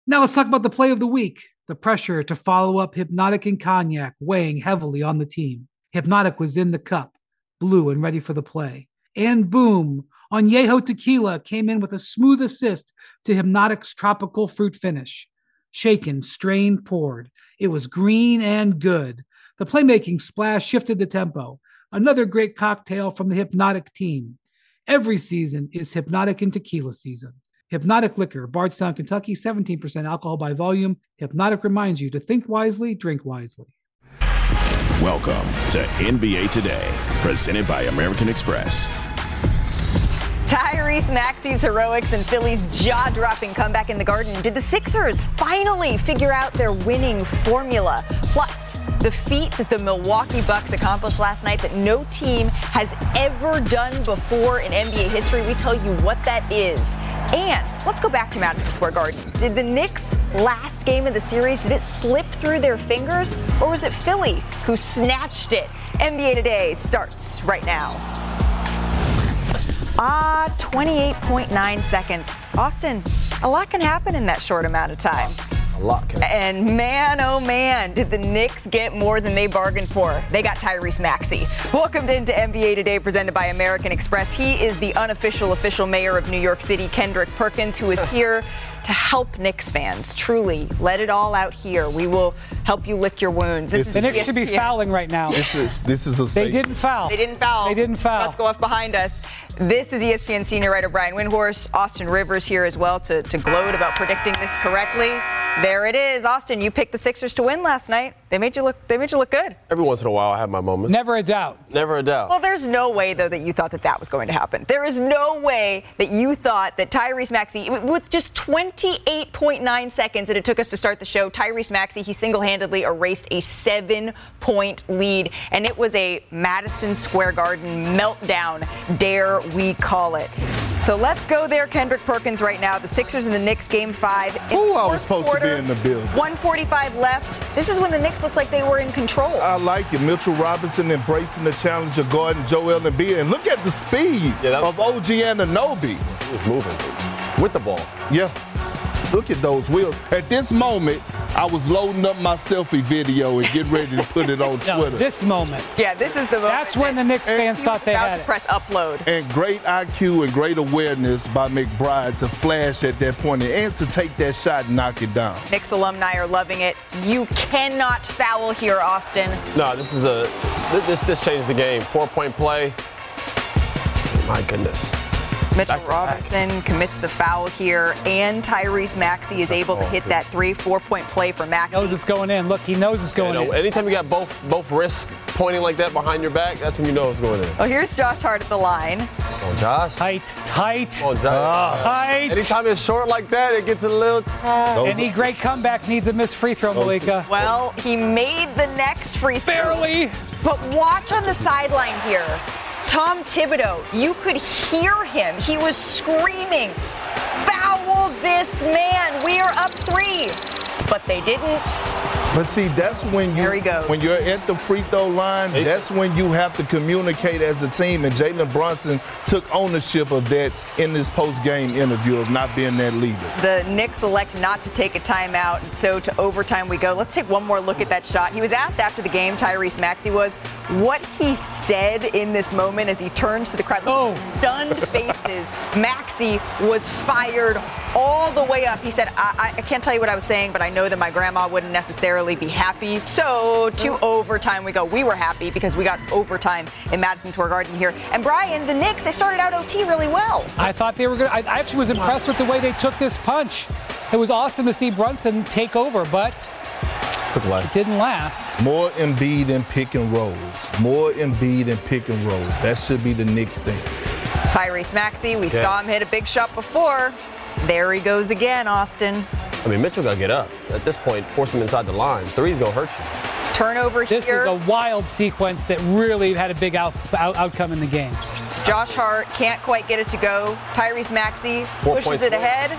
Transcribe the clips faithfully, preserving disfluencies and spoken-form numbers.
Now let's talk about the play of the week. The pressure to follow up Hypnotic and Cognac weighing heavily on the team. Hypnotic was in the cup, blue and ready for the play. And boom, Añejo Tequila came in with a smooth assist to Hypnotic's tropical fruit finish. Shaken, strained, poured. It was green and good. The playmaking splash shifted the tempo. Another great cocktail from the Hypnotic team. Every season is Hypnotic and Tequila season. Hypnotic Liquor, Bardstown, Kentucky, seventeen percent alcohol by volume. Hypnotic reminds you to think wisely, drink wisely. Welcome to N B A Today, presented by American Express. Tyrese Maxey's heroics and Philly's jaw-dropping comeback in the Garden. Did the Sixers finally figure out their winning formula? Plus, the feat that the Milwaukee Bucks accomplished last night that no team has ever done before in N B A history. We tell you what that is. And let's go back to Madison Square Garden. Did the Knicks' last game of the series, did it slip through their fingers? Or was it Philly who snatched it? N B A Today starts right now. Ah, twenty-eight point nine seconds. Austin, a lot can happen in that short amount of time. A lot can happen. And man, oh man, did the Knicks get more than they bargained for. They got Tyrese Maxey. Welcome into N B A Today, presented by American Express. He is the unofficial official mayor of New York City, Kendrick Perkins, who is here to help Knicks fans. Truly, let it all out here. We will help you lick your wounds. This This the Knicks should be fouling right now. This is this is a safe. They didn't foul. They didn't foul. They didn't foul. Let's go off behind us. This is E S P N senior writer Brian Windhorst. Austin Rivers here as well to, to gloat about predicting this correctly. There it is. Austin, you picked the Sixers to win last night. They made you look they made you look good. Every once in a while, I have my moments. Never a doubt. Never a doubt. Well, there's no way, though, that you thought that that was going to happen. There is no way that you thought that Tyrese Maxey, with just twenty-eight point nine seconds that it took us to start the show, Tyrese Maxey, he single-handedly erased a seven-point lead. And it was a Madison Square Garden meltdown, dare we call it. So let's go there, Kendrick Perkins, right now. The Sixers and the Knicks, game five. Who I was supposed quarter, to be in the building? one forty-five left. This is when the Knicks looked like they were in control. I like it. Mitchell Robinson embracing the challenge of guarding Joel Embiid. And look at the speed yeah, of O G Anunoby. He was moving with the ball. Yeah. Look at those wheels. At this moment, I was loading up my selfie video and getting ready to put it on No, Twitter. this moment. Yeah, this is the moment. That's when the Knicks fans thought they about had to it. press upload. And great I Q and great awareness by McBride to flash at that point and to take that shot and knock it down. Knicks alumni are loving it. You cannot foul here, Austin. No, this is a this this changed the game. Four-point play. My goodness. Mitchell Back to back. Robinson commits the foul here, and Tyrese Maxey is able to hit that three, four-point play for Maxey. Knows it's going in. Look, he knows it's going You know, in. anytime you got both both wrists pointing like that behind your back, that's when you know it's going in. Oh, here's Josh Hart at the line. Come on, Josh. Tight, tight, Come on, Josh. tight. Anytime it's short like that, it gets a little tight. Those Any great comeback needs a missed free throw, Malika. Well, he made the next free throw. Barely. But watch on the sideline here. Tom Thibodeau, you could hear him. He was screaming, "Foul this man. We are up three." But they didn't. But see, that's when you There he goes. when you're at the free throw line, that's when you have to communicate as a team. And Jalen Brunson took ownership of that in this post-game interview of not being that leader. The Knicks elect not to take a timeout, and so to overtime we go. Let's take one more look at that shot. He was asked after the game, Tyrese Maxey was, what he said in this moment as he turns to the crowd. Look at the stunned faces. Maxey was fired all the way up. He said, I, I can't tell you what I was saying, but I know that my grandma wouldn't necessarily be happy. So to overtime we go. We were happy because we got overtime in Madison Square Garden here. And Brian, the Knicks, they started out O T really well. I thought they were good. I I actually was impressed with the way they took this punch. It was awesome to see Brunson take over, but it didn't last. More Embiid and pick and rolls. More Embiid and pick and rolls. That should be the Knicks thing. Tyrese Maxey, we Yeah. saw him hit a big shot before. There he goes again, Austin. I mean, Mitchell got to get up. At this point, force him inside the line. Three's going to hurt you. Turnover This here. is a wild sequence that really had a big out, out, outcome in the game. Josh Hart can't quite get it to go. Tyrese Maxey Four pushes points it swing. ahead.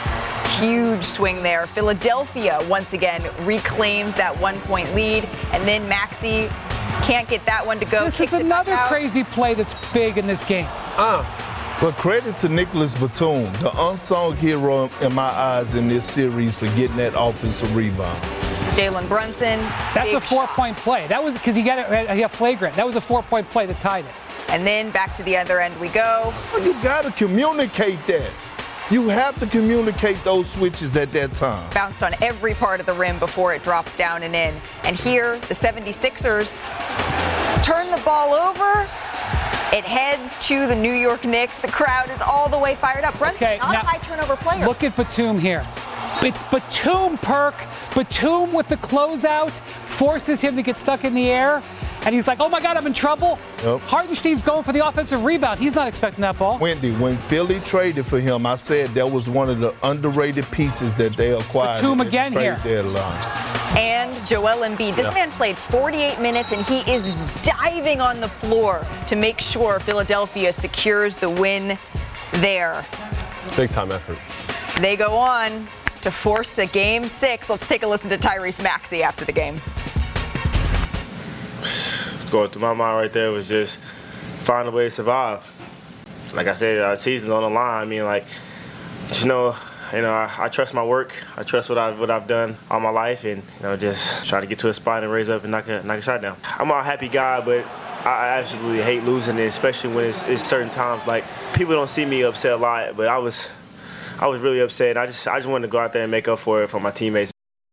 Huge swing there. Philadelphia once again reclaims that one-point lead, and then Maxey can't get that one to go. This Kicks is it another back out. crazy play that's big in this game. Uh, But credit to Nicholas Batum, the unsung hero in my eyes in this series for getting that offensive rebound. Jalen Brunson. That's a four-point play. That was because he got it, he got flagrant. That was a four-point play that tied it. And then back to the other end we go. You got to communicate that. You have to communicate those switches at that time. Bounced on every part of the rim before it drops down and in. And here, the seventy-sixers turn the ball over. It heads to the New York Knicks. The crowd is all the way fired up. Brunson's okay, not now, a high turnover player. Look at Batum here. It's Batum, Perk. Batum with the closeout forces him to get stuck in the air. And he's like, oh, my God, I'm in trouble. Yep. Hartenstein's going for the offensive rebound. He's not expecting that ball. Wendy, when Philly traded for him, I said that was one of the underrated pieces that they acquired. Batum again here. Deadline. And Joel Embiid. This yeah. man played forty-eight minutes, and he is diving on the floor to make sure Philadelphia secures the win there. Big time effort. They go on to force a game six. Let's take a listen to Tyrese Maxey after the game. Going through my mind right there was just find a way to survive. Like I said, our season's on the line. I mean, like, you know, you know, I, I trust my work. I trust what I've what I've done all my life, and you know, just try to get to a spot and raise up and knock a knock a shot down. I'm a happy guy, but I absolutely hate losing it, especially when it's, it's certain times. Like, people don't see me upset a lot, but I was I was really upset. I just I just wanted to go out there and make up for it for my teammates.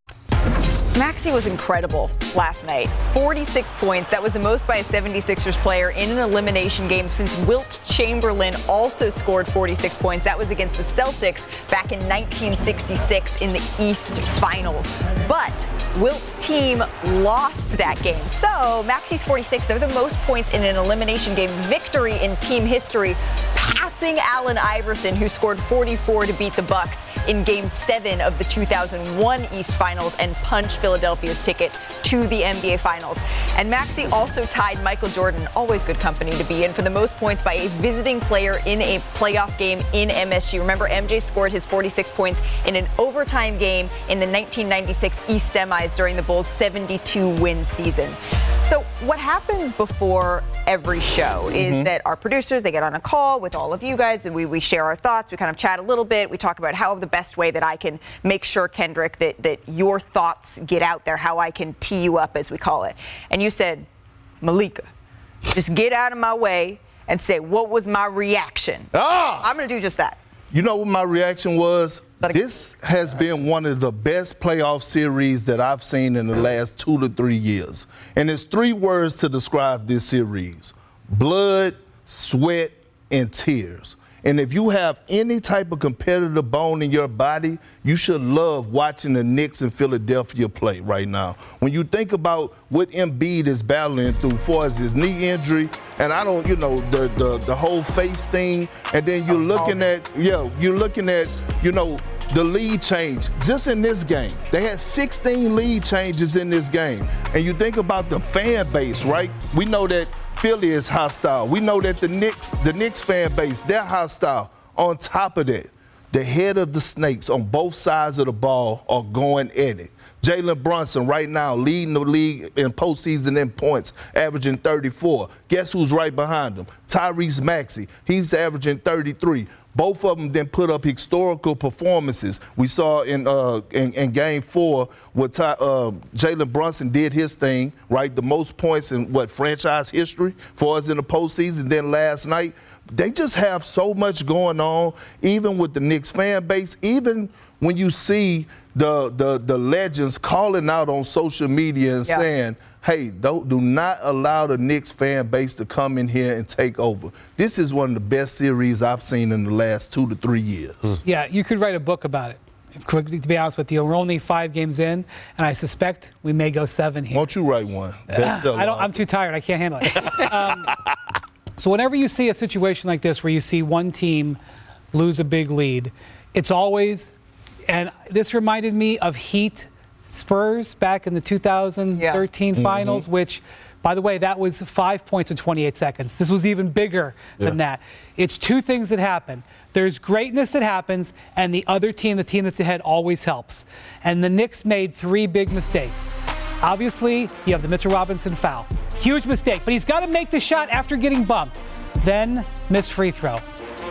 Maxey was incredible last night. forty-six points. That was the most by a seventy-sixers player in an elimination game since Wilt Chamberlain also scored forty-six points. That was against the Celtics back in nineteen sixty-six in the East Finals. But Wilt's team lost that game. So Maxey's forty-six, they're the most points in an elimination game victory in team history, passing Allen Iverson, who scored forty-four to beat the Bucks in Game seven of the two thousand one East Finals and punched Philadelphia's ticket to the N B A Finals. And Maxey also tied Michael Jordan, always good company to be in, for the most points by a visiting player in a playoff game in M S G. Remember, M J scored his forty-six points in an overtime game in the nineteen ninety-six East Semis during the Bulls' seventy-two win season. So what happens before every show is mm-hmm. that our producers, they get on a call with all of you guys, and we, we share our thoughts. We kind of chat a little bit. We talk about how the best way that I can make sure, Kendrick, that, that your thoughts get out there, how I can tee you up, as we call it. And you said, Malika, just get out of my way and say, what was my reaction? Ah! I'm going to do just that. You know what my reaction was? This has been one of the best playoff series that I've seen in the last two to three years. And there's three words to describe this series: blood, sweat, and tears. And if you have any type of competitive bone in your body, you should love watching the Knicks and Philadelphia play right now. When you think about what Embiid is battling through for his knee injury, and I don't, you know, the, the, the whole face thing, and then you're looking at, yeah, you're looking at, you know, the lead change just in this game. They had sixteen lead changes in this game. And you think about the fan base, right? We know that Philly is hostile. We know that the Knicks, the Knicks fan base, they're hostile. On top of that, the head of the snakes on both sides of the ball are going at it. Jalen Brunson right now leading the league in postseason in points, averaging thirty-four. Guess who's right behind him? Tyrese Maxey. He's averaging thirty-three. Both of them then put up historical performances. We saw in uh, in, in Game Four what Ty, uh, Jalen Brunson did his thing, right? The most points in what franchise history for us in the postseason. Then last night, they just have so much going on, even with the Knicks fan base. Even when you see the the the legends calling out on social media and yeah. saying, hey, don't, do not allow the Knicks fan base to come in here and take over. This is one of the best series I've seen in the last two to three years. Yeah, you could write a book about it. To be honest with you, we're only five games in, and I suspect we may go seven here. Won't you write one? Uh, I don't. I'm too tired. I can't handle it. um, so whenever you see a situation like this where you see one team lose a big lead, it's always, and this reminded me of Heat Spurs back in the two thousand thirteen yeah. finals, mm-hmm. which, by the way, that was five points in twenty-eight seconds. This was even bigger yeah. than that. It's two things that happen. There's greatness that happens, and the other team, the team that's ahead, always helps. And the Knicks made three big mistakes. Obviously, you have the Mitchell Robinson foul. Huge mistake, but he's got to make the shot after getting bumped. Then, missed free throw.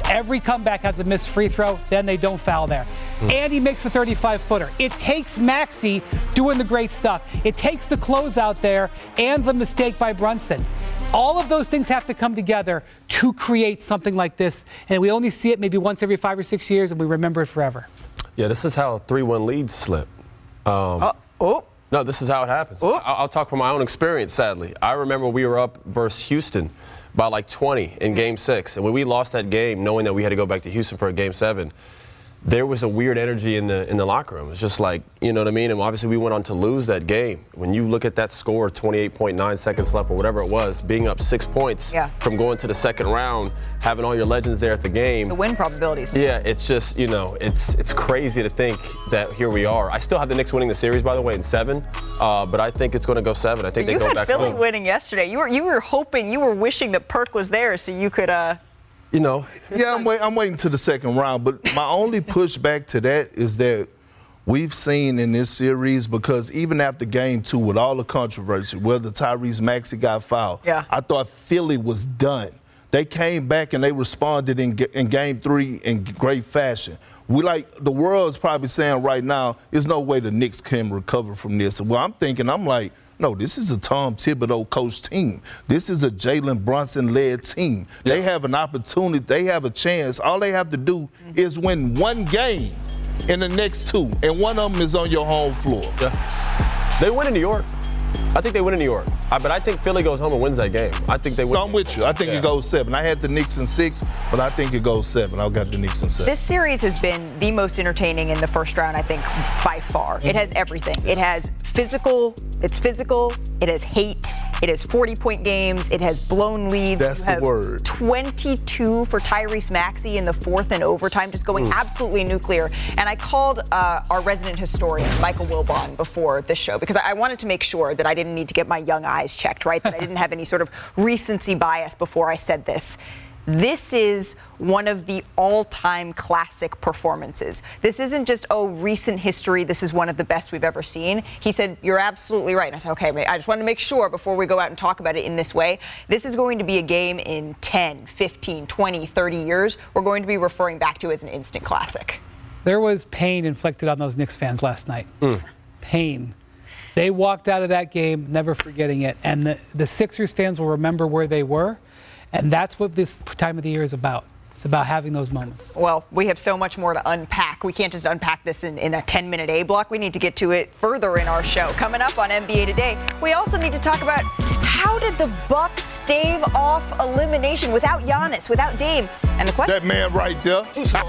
Every comeback has a missed free throw, then they don't foul there. Mm. And he makes a thirty-five footer. It takes Maxey doing the great stuff. It takes the closeout there and the mistake by Brunson. All of those things have to come together to create something like this. And we only see it maybe once every five or six years, and we remember it forever. Yeah, this is how three one leads slip. Um, oh, oh. No, this is how it happens. Oh. I'll, I'll talk from my own experience, sadly. I remember we were up versus Houston by like twenty in game six. And when we lost that game, knowing that we had to go back to Houston for a game seven, there was a weird energy in the in the locker room. It's just like, you know what I mean? And obviously we went on to lose that game. When you look at that score, twenty-eight point nine seconds left or whatever it was, being up six points yeah. from going to the second round, having all your legends there at the game. The win probabilities. Yeah, it's just, you know, it's it's crazy to think that here we are. I still have the Knicks winning the series, by the way, in seven, uh, but I think it's going to go seven. I think so they go back home. You had Philly home. winning yesterday. You were you were hoping, you were wishing that Perk was there so you could uh, – You know, yeah, I'm, wait, I'm waiting to the second round. But my only pushback to that is that we've seen in this series, because even after game two, with all the controversy, whether Tyrese Maxey got fouled, yeah. I thought Philly was done. They came back and they responded in, in game three in great fashion. We like the world's probably saying right now, there's no way the Knicks can recover from this. Well, I'm thinking, I'm like, no, this is a Tom Thibodeau coach team. This is a Jalen Brunson-led team. Yeah. They have an opportunity. They have a chance. All they have to do mm-hmm. is win one game in the next two, and one of them is on your home floor. Yeah. They win in New York. I think they win in New York. I, but I think Philly goes home and wins that game. I think they win. No, I'm with you. I think yeah. it goes seven. I had the Knicks in six, but I think it goes seven. I've got the Knicks in seven. This series has been the most entertaining in the first round, I think, by far. Mm-hmm. It has everything. It has physical. It's physical. It has hate. It has forty-point games. It has blown leads. That's you the have word. twenty-two for Tyrese Maxey in the fourth and overtime, just going mm. absolutely nuclear. And I called uh, our resident historian, Michael Wilbon, before this show because I wanted to make sure that I didn't need to get my young eyes checked, right? That I didn't have any sort of recency bias before I said this. This is one of the all-time classic performances. This isn't just, oh, recent history. This is one of the best we've ever seen. He said, you're absolutely right. And I said, okay, I just want to make sure before we go out and talk about it in this way, this is going to be a game in ten, fifteen, twenty, thirty years we're going to be referring back to as an instant classic. There was pain inflicted on those Knicks fans last night. Mm. Pain. They walked out of that game never forgetting it. And the, the Sixers fans will remember where they were. And that's what this time of the year is about. It's about having those moments. Well, we have so much more to unpack. We can't just unpack this in, in a ten-minute A block. We need to get to it further in our show. Coming up on N B A Today, we also need to talk about how did the Bucks stave off elimination without Giannis, without Dame? And the question... That man right there. Too small.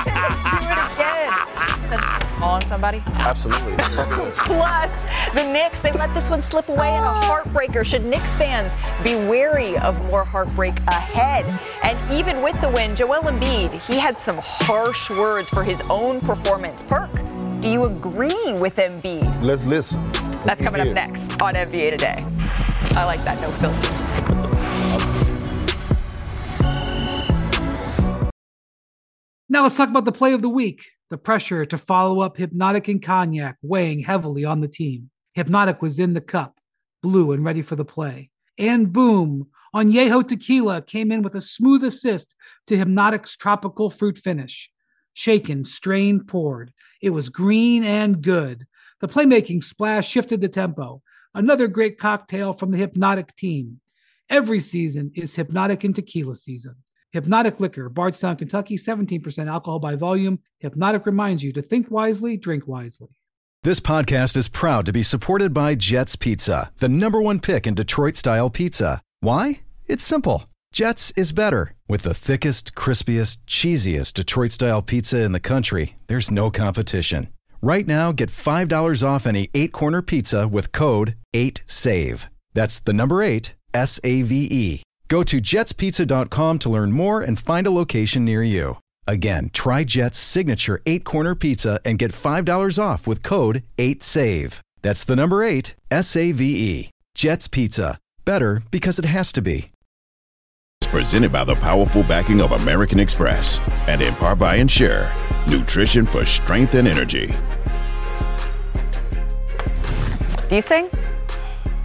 Do it again. That's too small on somebody? Absolutely. Plus, the Knicks, they let this one slip away in a heartbreaker. Should Knicks fans be wary of more heartbreak ahead? And even with the win, Joel Embiid, he had some harsh words for his own performance. Perk, do you agree with Embiid? Let's listen. That's coming up next on N B A Today. I like that, no filter. Now let's talk about the play of the week. The pressure to follow up Hypnotic and Cognac weighing heavily on the team. Hypnotic was in the cup, blue and ready for the play. And boom, Añejo Tequila came in with a smooth assist to Hypnotic's tropical fruit finish. Shaken, strained, poured. It was green and good. The playmaking splash shifted the tempo. Another great cocktail from the Hypnotic team. Every season is Hypnotic and Tequila season. Hypnotic Liquor, Bardstown, Kentucky, seventeen percent alcohol by volume. Hypnotic reminds you to think wisely, drink wisely. This podcast is proud to be supported by Jets Pizza, the number one pick in Detroit-style pizza. Why? It's simple. Jets is better. With the thickest, crispiest, cheesiest Detroit-style pizza in the country, there's no competition. Right now, get five dollars off any eight-corner pizza with code eight save. That's the number eight, S A V E. Go to jets pizza dot com to learn more and find a location near you. Again, try Jet's signature eight-corner pizza and get five dollars off with code eight save. That's the number eight, S A V E. Jet's Pizza. Better because it has to be. Presented by the powerful backing of American Express and in part by Ensure, nutrition for strength and energy. Do you sing?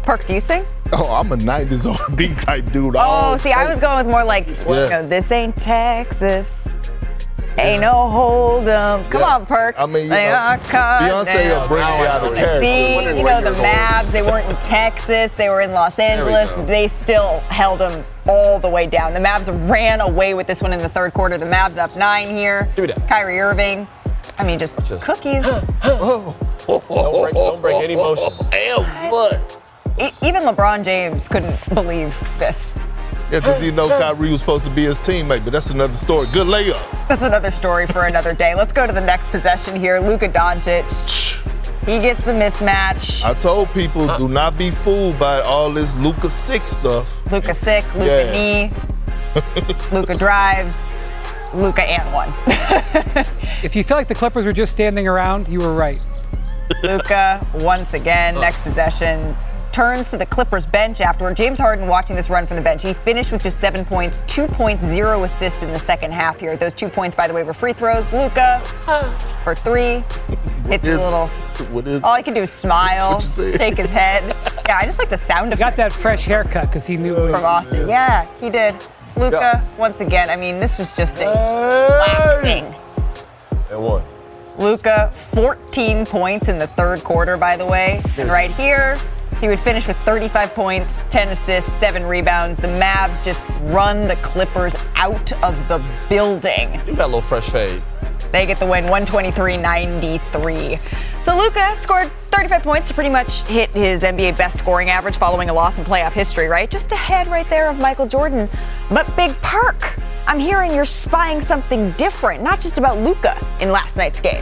Perk, do you sing? Oh, I'm a nineties R and B type dude. Oh, see, I was going with more like, well, you know, this ain't Texas. Ain't no hold 'em. Come Yeah. on, Perk. I mean, you They know, are cut Beyonce down. will bring me out of character. See, you know, the Mavs, they weren't in Texas. They were in Los Angeles. go. They still held them all the way down. The Mavs ran away with this one in the third quarter. The Mavs up nine here. Give me that. Kyrie Irving. I mean, just, Just- cookies. Oh, Don't break, don't break any motion. damn, what? E- even LeBron James couldn't believe this. Yeah, because you know Kyrie was supposed to be his teammate, but that's another story. Good layup. That's another story for another day. Let's go to the next possession here. Luka Doncic. He gets the mismatch. I told people, do not be fooled by all this Luka sick stuff. Luka sick, Luka Yeah. knee, Luka drives, Luka and one. If you feel like the Clippers were just standing around, you were right. Luka once again, next possession, turns to the Clippers bench afterward. James Harden watching this run from the bench. He finished with just seven points, two point oh assists in the second half here. Those two points, by the way, were free throws. Luka for three. Hits a is- little. What is All he can do is smile, What you say? shake his head. Yeah, I just like the sound of Got that fresh haircut because he knew. from Austin. Yeah, he did. Luka, once again, I mean, this was just a waxing. And one. Luka, fourteen points in the third quarter, by the way. And right here, he would finish with thirty-five points, ten assists, seven rebounds. The Mavs just run the Clippers out of the building. You got a little fresh fade. They get the win, one twenty-three ninety-three. So Luka scored thirty-five points to pretty much hit his N B A best scoring average following a loss in playoff history, right? Just ahead right there of Michael Jordan. But Big Perk, I'm hearing you're spying something different, not just about Luka in last night's game.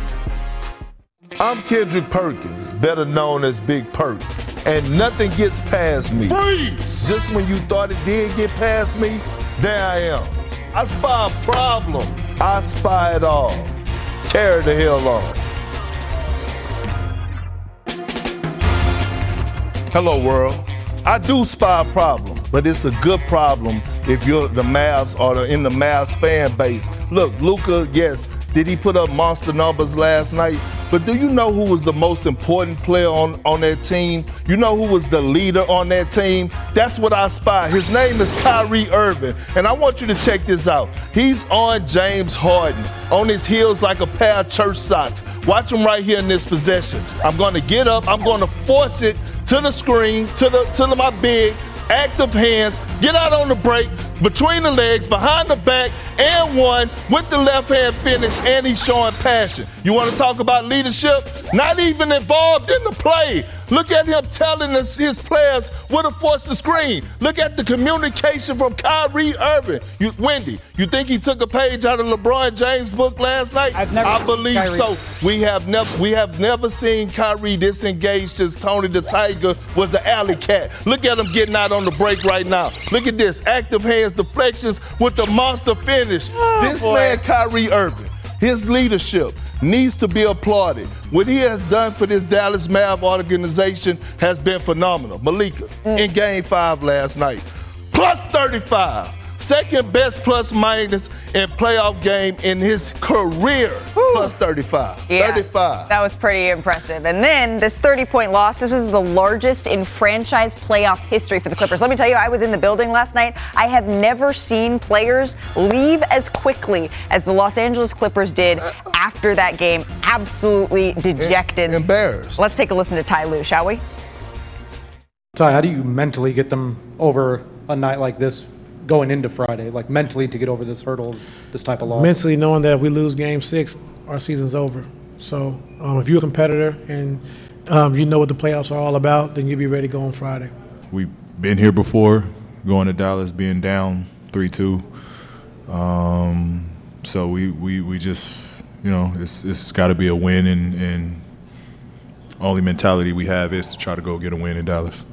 I'm Kendrick Perkins, better known as Big Perk, and nothing gets past me. Freeze! Just when you thought it did get past me, there I am. I spy a problem. I spy it all. Carry the hell on. Hello, world. I do spy a problem, but it's a good problem if you're the Mavs or the, in the Mavs fan base. Look, Luka, yes, did he put up monster numbers last night? But do you know who was the most important player on, on that team? You know who was the leader on that team? That's what I spy. His name is Kyrie Irving. And I want you to check this out. He's on James Harden, on his heels like a pair of church socks. Watch him right here in this possession. I'm going to get up. I'm going to force it to the screen, to the to the, my big, active hands, get out on the break, between the legs, behind the back, and one with the left hand finish, and he's showing passion. You want to talk about leadership? Not even involved in the play. Look at him telling us his players where to force the screen. Look at the communication from Kyrie Irving. You, Wendy, you think he took a page out of LeBron James' book last night? I've never I believe Kyrie. so. We have never we have never seen Kyrie disengaged as Tony the Tiger was an alley cat. Look at him getting out on the break right now. Look at this. Active hands, deflections with the monster finish. Oh, this boy. man, Kyrie Irving, his leadership needs to be applauded. What he has done for this Dallas Mav organization has been phenomenal. Malika, Mm. in game five last night, plus thirty-five. Second best plus minus in playoff game in his career, plus thirty-five. Yeah, thirty-five. that was pretty impressive. And then this thirty-point loss, this was the largest in franchise playoff history for the Clippers. Let me tell you, I was in the building last night. I have never seen players leave as quickly as the Los Angeles Clippers did after that game. Absolutely dejected. Embarrassed. Let's take a listen to Ty Lue, shall we? Ty, how do you mentally get them over a night like this going into Friday? Like mentally to get over this hurdle, this type of loss? Mentally knowing that if we lose game six, our season's over. So um, if you're a competitor and um, you know what the playoffs are all about, then you'll be ready to go on Friday. We've been here before, going to Dallas, being down three two. Um, so we, we, we just, you know, it's it's got to be a win, and, and only mentality we have is to try to go get a win in Dallas.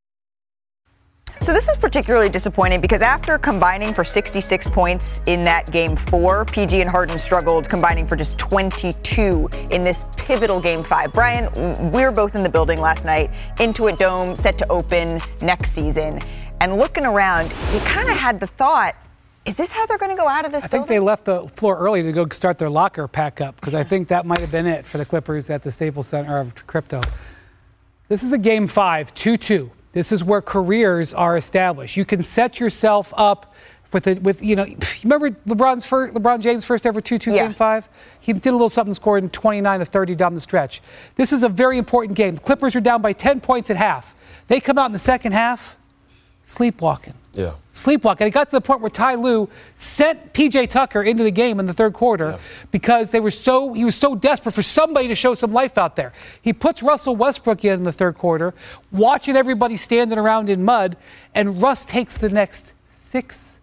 So this is particularly disappointing because after combining for sixty-six points in that game four, P G and Harden struggled, combining for just twenty-two in this pivotal game five. Brian, we were both in the building last night, Intuit Dome set to open next season, and looking around, you kind of had the thought, is this how they're going to go out of this I building? think they left the floor early to go start their locker pack up because I think that might have been it for the Clippers at the Staples Center of Crypto. This is a game five, two two. This is where careers are established. You can set yourself up with it. With you know, remember LeBron's first, LeBron James' first ever two two yeah. game five. He did a little something, scored in twenty-nine to thirty down the stretch. This is a very important game. The Clippers are down by ten points at half. They come out in the second half, sleepwalking. Yeah. Sleepwalking. It got to the point where Ty Lue sent P J Tucker into the game in the third quarter yeah. because they were so he was so desperate for somebody to show some life out there. He puts Russell Westbrook in in the third quarter, watching everybody standing around in mud, and Russ takes the next six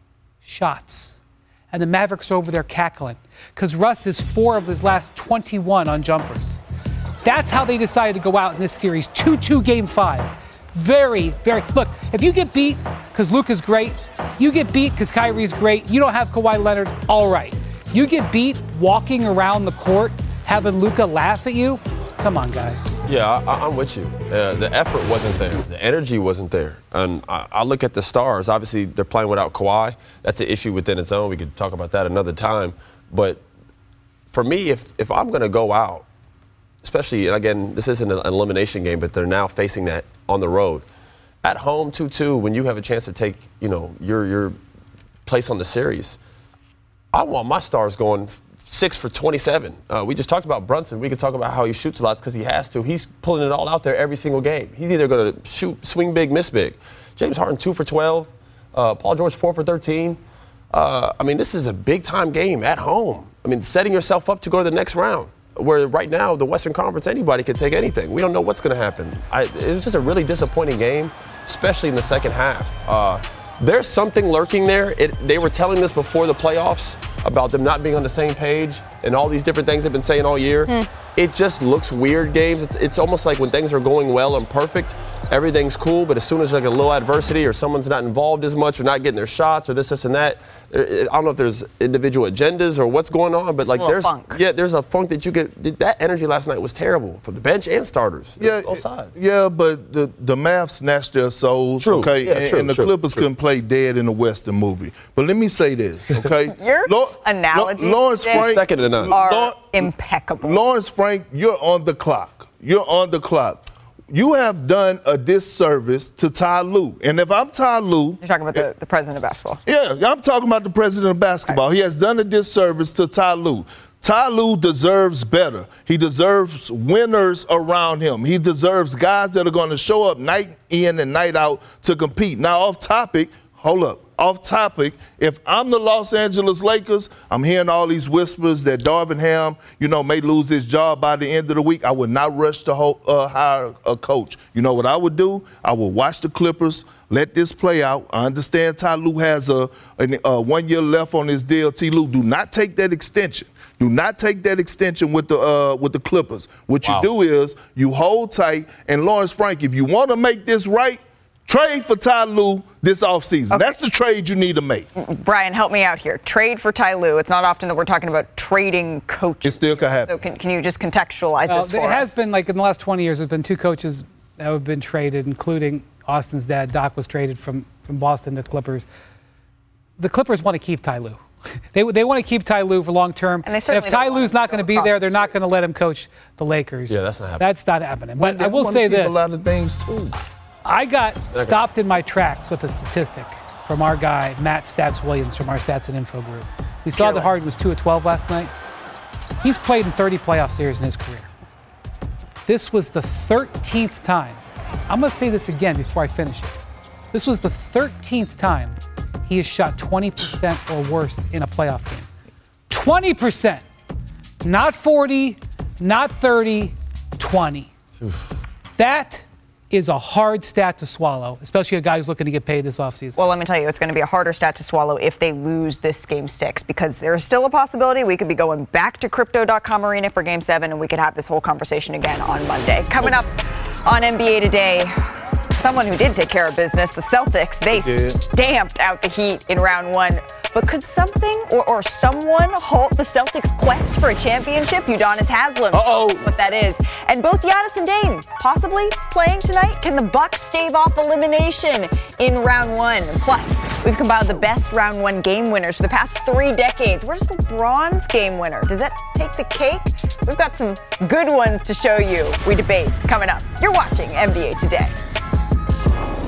shots. And the Mavericks are over there cackling because Russ is four of his last twenty-one on jumpers. That's how they decided to go out in this series. two two game five. Very, very. Look, if you get beat because Luka's great, you get beat because Kyrie's great, you don't have Kawhi Leonard, all right. If you get beat walking around the court, having Luka laugh at you, come on, guys. Yeah, I, I'm with you. Uh, the effort wasn't there. The energy wasn't there. And I, I look at the stars. Obviously, they're playing without Kawhi. That's an issue within its own. We could talk about that another time. But for me, if, if I'm going to go out, especially, and again, this isn't an elimination game, but they're now facing that on the road. At home, two two, when you have a chance to take, you know, your your place on the series, I want my stars going six for twenty-seven. Uh, we just talked about Brunson. We could talk about how he shoots a lot because he has to. He's pulling it all out there every single game. He's either going to shoot, swing big, miss big. James Harden, two for twelve. Uh, Paul George, four for thirteen. Uh, I mean, this is a big-time game at home. I mean, setting yourself up to go to the next round. Where right now, the Western Conference, anybody can take anything. We don't know what's going to happen. I, it was just a really disappointing game, especially in the second half. Uh, there's something lurking there. It, they were telling us before the playoffs about them not being on the same page and all these different things they've been saying all year. Mm. It just looks weird, games. It's, it's almost like when things are going well and perfect, everything's cool, but as soon as like a little adversity or someone's not involved as much or not getting their shots or this, this, and that, I don't know if there's individual agendas or what's going on, but like there's funk. yeah, there's a funk that you get. That energy last night was terrible from the bench and starters. Yeah, both sides. Yeah, but the the Mavs snatched their souls. True. Okay, yeah, and, true, and the true, Clippers true. couldn't play dead in the Western movie. But let me say this, okay? Your Lo- analogies Lo- Lawrence Frank second to none. are Law- impeccable. Lawrence Frank, you're on the clock. You're on the clock. You have done a disservice to Ty Lue. And if I'm Ty Lue... You're talking about the, the president of basketball. Yeah, I'm talking about the president of basketball. Right. He has done a disservice to Ty Lue. Ty Lue deserves better. He deserves winners around him. He deserves guys that are going to show up night in and night out to compete. Now, off topic, hold up. Off topic, if I'm the Los Angeles Lakers, I'm hearing all these whispers that Darvin Ham, you know, may lose his job by the end of the week. I would not rush to ho- uh, hire a coach. You know what I would do? I would watch the Clippers, let this play out. I understand Ty Lue has a, a, a one year left on his deal. Ty Lue, do not take that extension. Do not take that extension with the uh, with the Clippers. What wow. you do is you hold tight. And Lawrence Frank, if you want to make this right, trade for Ty Lue this offseason. Okay. That's the trade you need to make. Brian, help me out here. Trade for Ty Lue. It's not often that we're talking about trading coaches. It still could happen. So can, can you just contextualize well, this for it us? It has been, like, in the last twenty years, there's been two coaches that have been traded, including Austin's dad. Doc was traded from, from Boston to Clippers. The Clippers want to keep Ty Lue. They they want to keep Ty Lue for long term. And, and if Ty Lue's not going to be there, they're not going to let him coach the Lakers. Yeah, that's not happening. That's not happening. But well, I will say this. A lot of things too. I got stopped in my tracks with a statistic from our guy, Matt Stats Williams, from our Stats and Info group. We saw that Harden was two of twelve last night. He's played in thirty playoff series in his career. This was the thirteenth time. I'm going to say this again before I finish it. This was the thirteenth time he has shot twenty percent or worse in a playoff game. twenty percent. Not forty, not thirty, twenty. Oof. That is a hard stat to swallow, especially a guy who's looking to get paid this offseason. Well, let me tell you, it's going to be a harder stat to swallow if they lose this game six, because there's still a possibility we could be going back to Crypto dot com Arena for game seven, and we could have this whole conversation again on Monday. Coming up on N B A Today, someone who did take care of business, the Celtics, they stamped out the Heat in round one. But could something or, or someone halt the Celtics' quest for a championship? Udonis Haslem. Uh-oh. What that is. And both Giannis and Dame possibly playing tonight. Can the Bucks stave off elimination in round one? Plus, we've compiled the best round one game winners for the past three decades. Where's LeBron's game winner? Does that take the cake? We've got some good ones to show you. We debate coming up. You're watching N B A Today.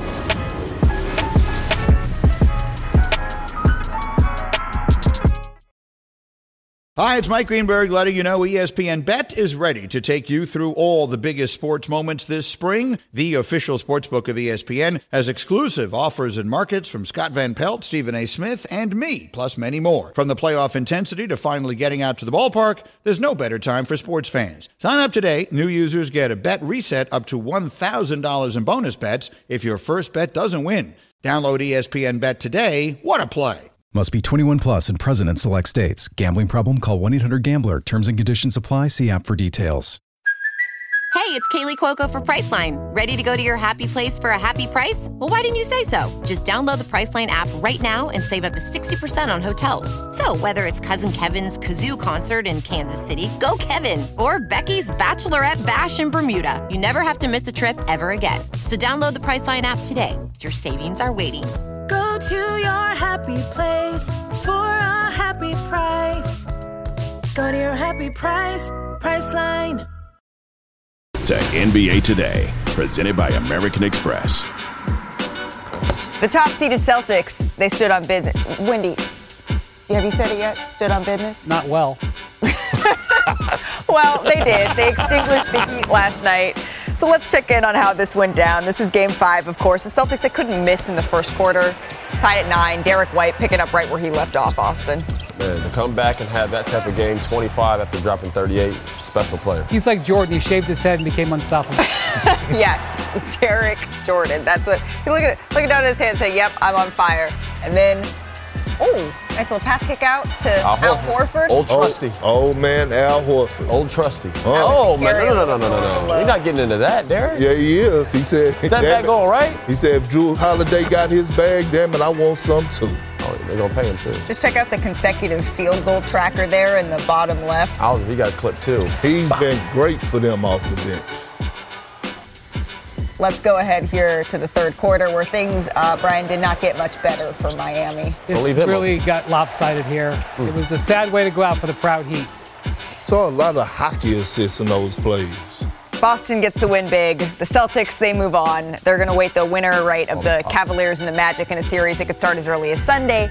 Hi, it's Mike Greenberg letting you know E S P N Bet is ready to take you through all the biggest sports moments this spring. The official sportsbook of E S P N has exclusive offers and markets from Scott Van Pelt, Stephen A. Smith, and me, plus many more. From the playoff intensity to finally getting out to the ballpark, there's no better time for sports fans. Sign up today. New users get a bet reset up to one thousand dollars in bonus bets if your first bet doesn't win. Download E S P N Bet today. What a play. Must be twenty-one plus and present in select states. Gambling problem? Call one eight hundred gambler. Terms and conditions apply. See app for details. Hey, it's Kaylee Cuoco for Priceline. Ready to go to your happy place for a happy price? Well, why didn't you say so? Just download the Priceline app right now and save up to sixty percent on hotels. So whether it's Cousin Kevin's Kazoo Concert in Kansas City, go Kevin, or Becky's Bachelorette Bash in Bermuda, you never have to miss a trip ever again. So download the Priceline app today. Your savings are waiting. Go to your happy place for a happy price. Go to your happy price, Priceline. To N B A Today, presented by American Express. The top-seeded Celtics, they stood on business. Wendy, have you said it yet? Stood on business? Not well. Well, they did. They extinguished the Heat last night. So let's check in on how this went down. This is game five, of course. The Celtics, they couldn't miss in the first quarter. Tied at nine. Derek White picking up right where he left off, Austin. Man, to come back and have that type of game, twenty-five after dropping thirty-eight, special player. He's like Jordan. He shaved his head and became unstoppable. Yes, Derek Jordan. That's what. Look at looking down at his hand and say, "Yep, I'm on fire." And then, oh, nice little pass kick out to Al, Al Horford. Old trusty. Old, old man Al Horford. Old trusty. Oh, oh man, no, no, no, no, no, no. You're not getting into that, Derek. Yeah, he is. He said, is that, that going right? He said, if Drew Holiday got his bag, damn it, I want some too. Oh, they're going to pay him too. Just check out the consecutive field goal tracker there in the bottom left. Oh, he got a clip too. He's bah. been great for them off the bench. Let's go ahead here to the third quarter where things, uh, Brian, did not get much better for Miami. This really got lopsided here. Mm. It was a sad way to go out for the proud Heat. Saw a lot of hockey assists in those plays. Boston gets the win big. The Celtics, they move on. They're going to wait the winner, right, of the Cavaliers and the Magic in a series that could start as early as Sunday.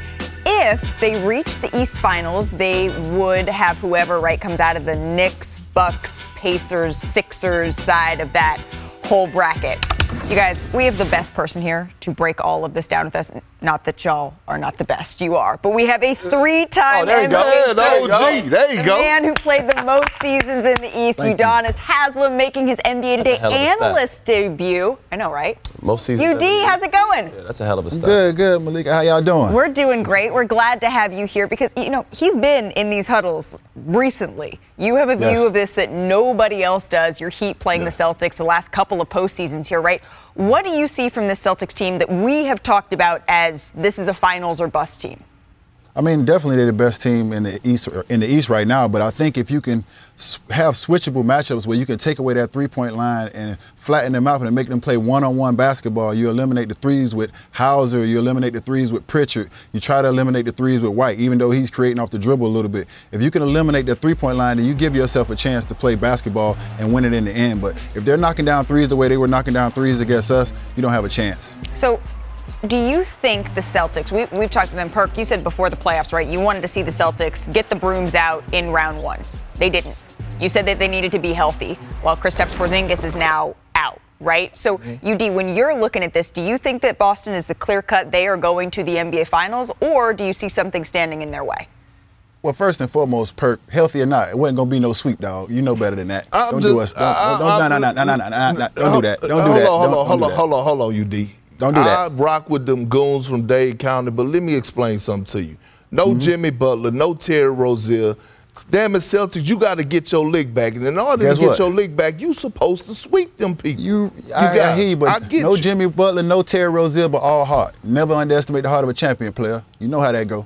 If they reach the East Finals, they would have whoever, right, comes out of the Knicks, Bucks, Pacers, Sixers side of that whole bracket. You guys, we have the best person here to break all of this down with us. Not that y'all are not the best, you are. But we have a three-time oh, there you N B A go. There you go. There you the go. man who played the most seasons in the East, Thank Udonis Haslem, making his N B A Today analyst debut. I know, right? Most seasons. U D, how's it going? Yeah, that's a hell of a start. Good, good, Malika. How y'all doing? We're doing great. We're glad to have you here because, you know, he's been in these huddles recently. You have a view Yes. of this that nobody else does. Your Heat playing Yes. the Celtics the last couple of postseasons here, right? What do you see from this Celtics team that we have talked about as this is a finals or bust team? I mean, definitely they're the best team in the East in the East right now. But I think if you can have switchable matchups where you can take away that three-point line and flatten them out and make them play one-on-one basketball, you eliminate the threes with Hauser, you eliminate the threes with Pritchard, you try to eliminate the threes with White, even though he's creating off the dribble a little bit. If you can eliminate the three-point line, then you give yourself a chance to play basketball and win it in the end. But if they're knocking down threes the way they were knocking down threes against us, you don't have a chance. So, do you think the Celtics, we, we've talked to them, Perk, you said before the playoffs, right, you wanted to see the Celtics get the brooms out in round one. They didn't. You said that they needed to be healthy, while Kristaps Porzingis is now out, right? So, mm-hmm. U D, when you're looking at this, do you think that Boston is the clear cut, they are going to the N B A Finals, or do you see something standing in their way? Well, first and foremost, Perk, healthy or not, it wasn't going to be no sweep, dog. You know better than that. I'm don't just, do us. Don't, I, don't, I, no, no, no, no, no, no, no, don't do that. Don't do hold that. On, don't, hold don't on, do hold that. on, hold on, hold on, U D. Don't do that. I rock with them goons from Dade County, but let me explain something to you. No mm-hmm. Jimmy Butler, no Terry Rozier. Damn it, Celtics, you got to get your lick back. And in order Guess to get what? your lick back, you supposed to sweep them people. You, you I, guys, I hear you, but I get no you. Jimmy Butler, no Terry Rozier, but all heart. Never underestimate the heart of a champion player. You know how that go.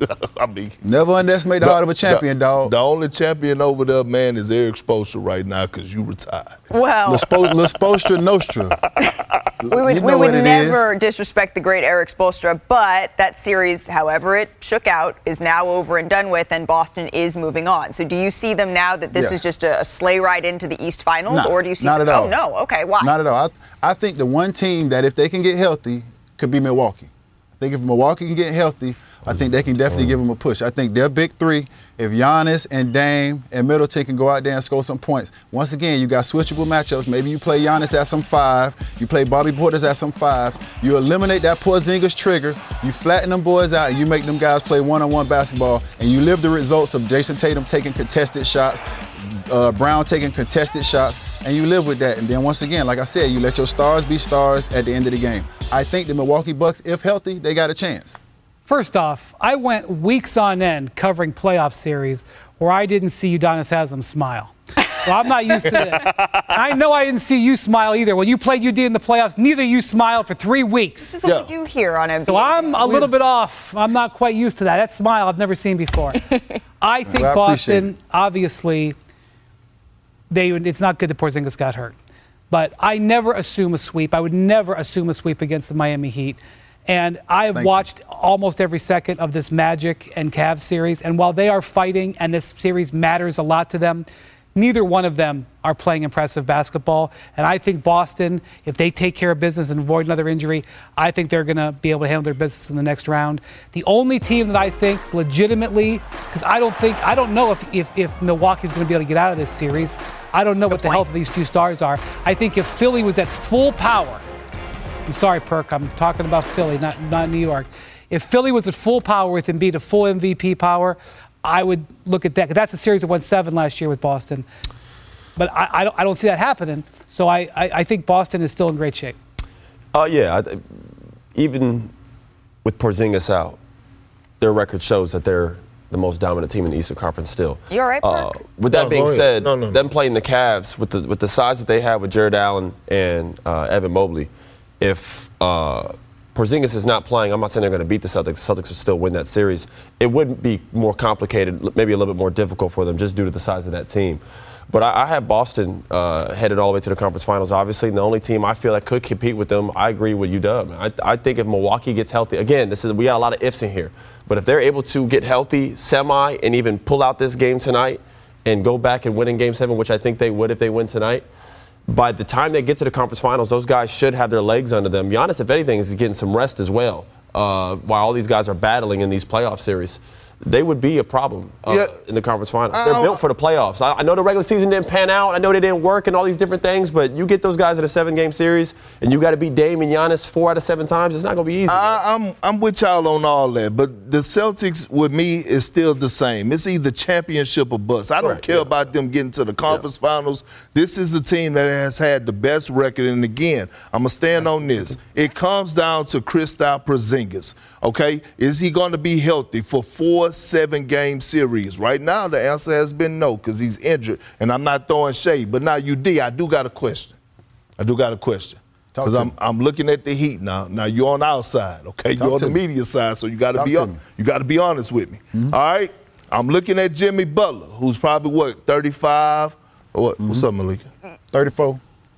I mean, Never underestimate the, the heart of a champion, the, dog. The only champion over there, man, is Eric Spoelstra right now because you retired. Well, L'Spostra Nostra. We would, you know we would what never is. disrespect the great Eric Spoelstra, but that series, however it shook out, is now over and done with, and Boston is moving on. So do you see them now that this yes. is just a, a sleigh ride into the East Finals, no, or do you see not some, at all. Oh, no. Okay, why? Not at all. I, I think the one team that if they can get healthy could be Milwaukee. I think if Milwaukee can get healthy, I think they can definitely give them a push. I think their big three, if Giannis and Dame and Middleton can go out there and score some points, once again, you got switchable matchups. Maybe you play Giannis at some five, you play Bobby Portis at some fives, you eliminate that Porzingis trigger, you flatten them boys out, and you make them guys play one-on-one basketball, and you live the results of Jason Tatum taking contested shots, uh, Brown taking contested shots, and you live with that. And then once again, like I said, you let your stars be stars at the end of the game. I think the Milwaukee Bucks, if healthy, they got a chance. First off, I went weeks on end covering playoff series where I didn't see Udonis Haslem smile. So I'm not used to this. I know I didn't see you smile either. When you played U D in the playoffs, neither of you smiled for three weeks. This is what yeah. we do here on N B A. So I'm a little bit off. I'm not quite used to that. That smile I've never seen before. I think well, I Boston, obviously, they it's not good that Porzingis got hurt. But I never assume a sweep. I would never assume a sweep against the Miami Heat. And I have Thank watched you. almost every second of this Magic and Cavs series. And while they are fighting and this series matters a lot to them, neither one of them are playing impressive basketball. And I think Boston, if they take care of business and avoid another injury, I think they're going to be able to handle their business in the next round. The only team that I think legitimately, because I don't think, I don't know if, if, if Milwaukee's going to be able to get out of this series. I don't know Good what point. the health of these two stars are. I think if Philly was at full power, I'm sorry, Perk, I'm talking about Philly, not, not New York. If Philly was at full power with Embiid, at full M V P power, I would look at that. Because that's a series that won seven last year with Boston. But I, I, don't, I don't see that happening. So I, I, I think Boston is still in great shape. Oh, uh, yeah. I, even with Porzingis out, their record shows that they're the most dominant team in the Eastern Conference still. You all right, uh, Perk? With that no, being said, no, no, no. them playing the Cavs with the with the size that they have with Jared Allen and uh, Evan Mobley, if uh, Porzingis is not playing, I'm not saying they're going to beat the Celtics. The Celtics would still win that series. It would be more complicated, maybe a little bit more difficult for them just due to the size of that team. But I, I have Boston uh, headed all the way to the conference finals, obviously. And the only team I feel that could compete with them, I agree with U-Dub. I, I think if Milwaukee gets healthy, again, this is we got a lot of ifs in here. But if they're able to get healthy, semi, and even pull out this game tonight and go back and win in game seven, which I think they would if they win tonight, by the time they get to the conference finals, those guys should have their legs under them. Giannis, if anything, is getting some rest as well uh, while all these guys are battling in these playoff series. They would be a problem uh, yeah. in the conference finals. They're built for the playoffs. I, I know the regular season didn't pan out. I know they didn't work and all these different things, but you get those guys in a seven-game series and you got to beat Dame and Giannis four out of seven times. It's not going to be easy. I, I'm I'm with y'all on all that, but the Celtics with me is still the same. It's either championship or bust. I don't right, care yeah. about them getting to the conference yeah. finals. This is the team that has had the best record, and again, I'm going to stand on this. It comes down to Kristaps Porzingis. Okay, is he going to be healthy for four seven-game series? Right now, the answer has been no because he's injured, and I'm not throwing shade. But now, U D, I do got a question. I do got a question because I'm I'm looking at the Heat now. Now you're on our side, okay? Talk you're on the me. media side, so you got to be on, you got to be honest with me. Mm-hmm. All right, I'm looking at Jimmy Butler, who's probably what thirty-five or what? Mm-hmm. What's up, Malika? thirty-four.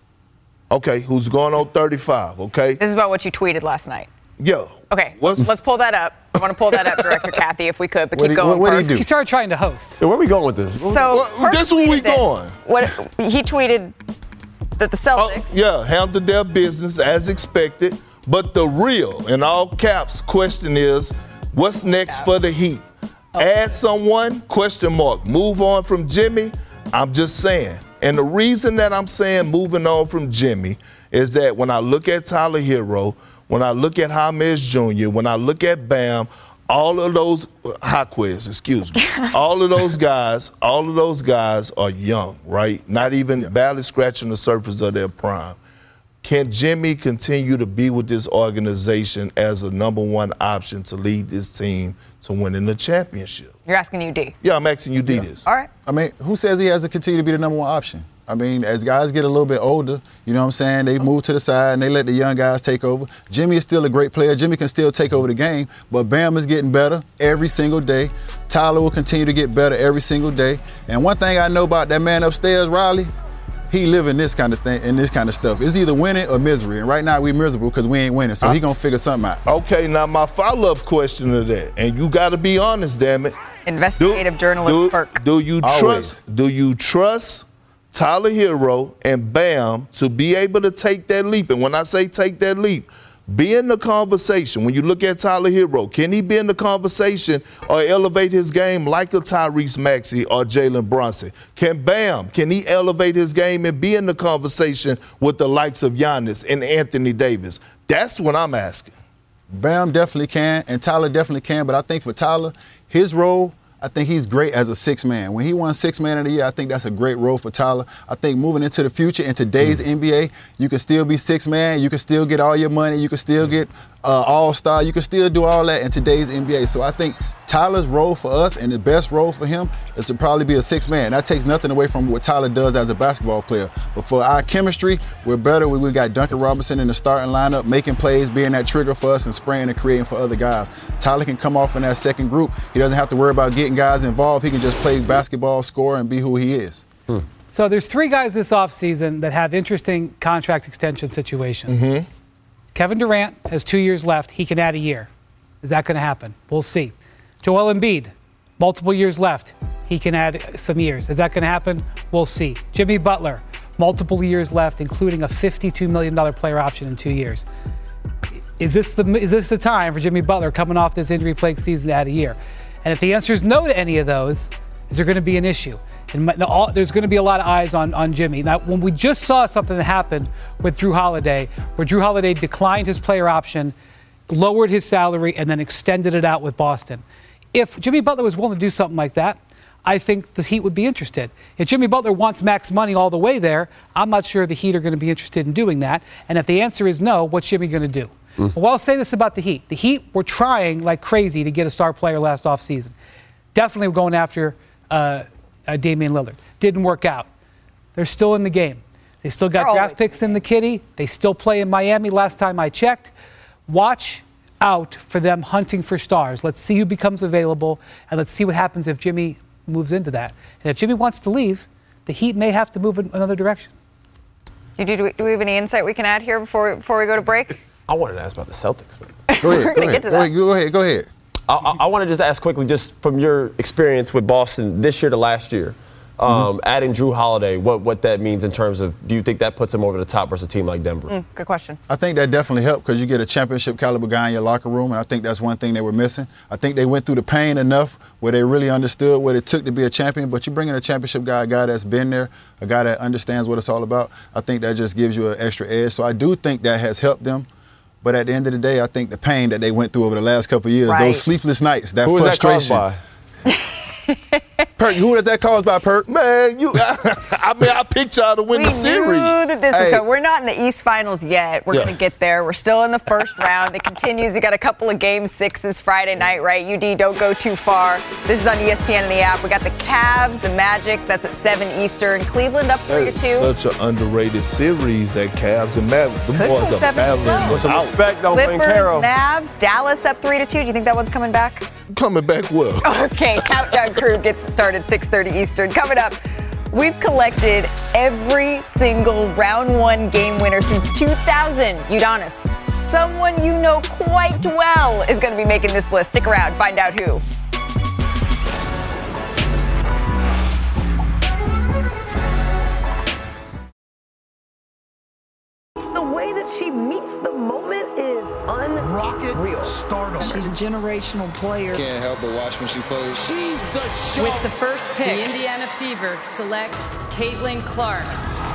Okay, who's going on thirty-five? Okay. This is about what you tweeted last night. Yeah. Okay, let's, let's pull that up. I want to pull that up, Director Kathy, if we could, but what keep do, going. What, what first. do you do? She started trying to host. Where are we going with this? So well, this where we this. going. What he tweeted that the Celtics. Oh, yeah, handled their business as expected, but the real, in all caps, question is, what's next for the Heat? Okay. Add someone? Question mark. Move on from Jimmy? I'm just saying. And the reason that I'm saying moving on from Jimmy is that when I look at Tyler Hero, when I look at James Junior, when I look at Bam, all of those, Jaquez, excuse me, all of those guys, all of those guys are young, right? Not even yeah. barely scratching the surface of their prime. Can Jimmy continue to be with this organization as a number one option to lead this team to winning the championship? You're asking U D. Yeah, I'm asking U D yeah. this. All right. I mean, who says he has to continue to be the number one option? I mean, as guys get a little bit older, you know what I'm saying, they move to the side and they let the young guys take over. Jimmy is still a great player. Jimmy can still take over the game, but Bam is getting better every single day. Tyler will continue to get better every single day. And one thing I know about that man upstairs, Riley, he living this kind of thing and this kind of stuff. It's either winning or misery. And right now we're miserable because we ain't winning. So he gonna figure something out. Okay, now my follow-up question to that, and you gotta be honest, damn it. Investigative do, journalist do, Perk. Do you Always. trust? Do you trust Tyler Hero and Bam to be able to take that leap? And when I say take that leap, be in the conversation. When you look at Tyler Hero, can he be in the conversation or elevate his game like a Tyrese Maxey or Jalen Brunson? Can Bam, can he elevate his game and be in the conversation with the likes of Giannis and Anthony Davis? That's what I'm asking. Bam definitely can, and Tyler definitely can, but I think for Tyler, his role, I think he's great as a six man. When he won six man of the year, I think that's a great role for Tyler. I think moving into the future, in today's mm. N B A, you can still be six man, you can still get all your money, you can still get uh, all-star, you can still do all that in today's N B A. So I think Tyler's role for us and the best role for him is to probably be a six man. That takes nothing away from what Tyler does as a basketball player. But for our chemistry, we're better when we got Duncan Robinson in the starting lineup, making plays, being that trigger for us and spraying and creating for other guys. Tyler can come off in that second group. He doesn't have to worry about getting guys involved. He can just play basketball, score, and be who he is. Hmm. So there's three guys this offseason that have interesting contract extension situations. Mm-hmm. Kevin Durant has two years left. He can add a year. Is that going to happen? We'll see. Joel Embiid, multiple years left. He can add some years. Is that going to happen? We'll see. Jimmy Butler, multiple years left, including a fifty-two million dollars player option in two years. Is this the is this the time for Jimmy Butler coming off this injury-plagued season to add a year? And if the answer is no to any of those, is there going to be an issue? And all, there's going to be a lot of eyes on, on Jimmy. Now, when we just saw something that happened with Drew Holiday, where Drew Holiday declined his player option, lowered his salary, and then extended it out with Boston. If Jimmy Butler was willing to do something like that, I think the Heat would be interested. If Jimmy Butler wants max money all the way there, I'm not sure the Heat are going to be interested in doing that. And if the answer is no, what's Jimmy going to do? Mm. Well, I'll say this about the Heat. The Heat were trying like crazy to get a star player last offseason. Definitely were going after uh, uh, Damian Lillard. Didn't work out. They're still in the game. They still got They're draft picks in the kitty. They still play in Miami last time I checked. Watch out for them hunting for stars. Let's see who becomes available, and let's see what happens if Jimmy moves into that. And if Jimmy wants to leave, the Heat may have to move in another direction. Do, do, do we have any insight we can add here before, before we go to break? I wanted to ask about the Celtics. Go ahead, go ahead, go ahead, go ahead, go ahead. I, I, I want to just ask quickly, just from your experience with Boston this year to last year, um, mm-hmm. adding Drew Holiday, what, what that means in terms of, do you think that puts him over the top versus a team like Denver? Mm, good question. I think that definitely helped because you get a championship caliber guy in your locker room, and I think that's one thing they were missing. I think they went through the pain enough where they really understood what it took to be a champion, but you bring in a championship guy, a guy that's been there, a guy that understands what it's all about, I think that just gives you an extra edge. So I do think that has helped them. But at the end of the day, I think the pain that they went through over the last couple of years, right. those sleepless nights, that who frustration. Was that caused by? Perk, who did that caused by, Perk? Man, you. I mean, I picked y'all to win we the series. We knew that this hey. was coming. We're not in the East Finals yet. We're yeah. going to get there. We're still in the first round. It continues. We got a couple of game sixes Friday night, right? U D, don't go too far. This is on E S P N and the app. We got the Cavs, the Magic. That's at seven Eastern. Cleveland up three to two. Such an underrated series, that Cavs and Mavericks. The boys are battling. With some respect, don't Clippers, Caro. Mavs, Dallas up three to two. Do you think that one's coming back? Coming back well. Okay, Countdown Crew gets started six thirty Eastern. Coming up, we've collected every single round one game winner since two thousand. Udonis, someone you know quite well, is going to be making this list. Stick around, find out who. The way that she meets the moment is unreal. Stardom. She's a generational player. Can't help but watch when she plays. She's the show. With the first pick, the Indiana Fever select Caitlin Clark.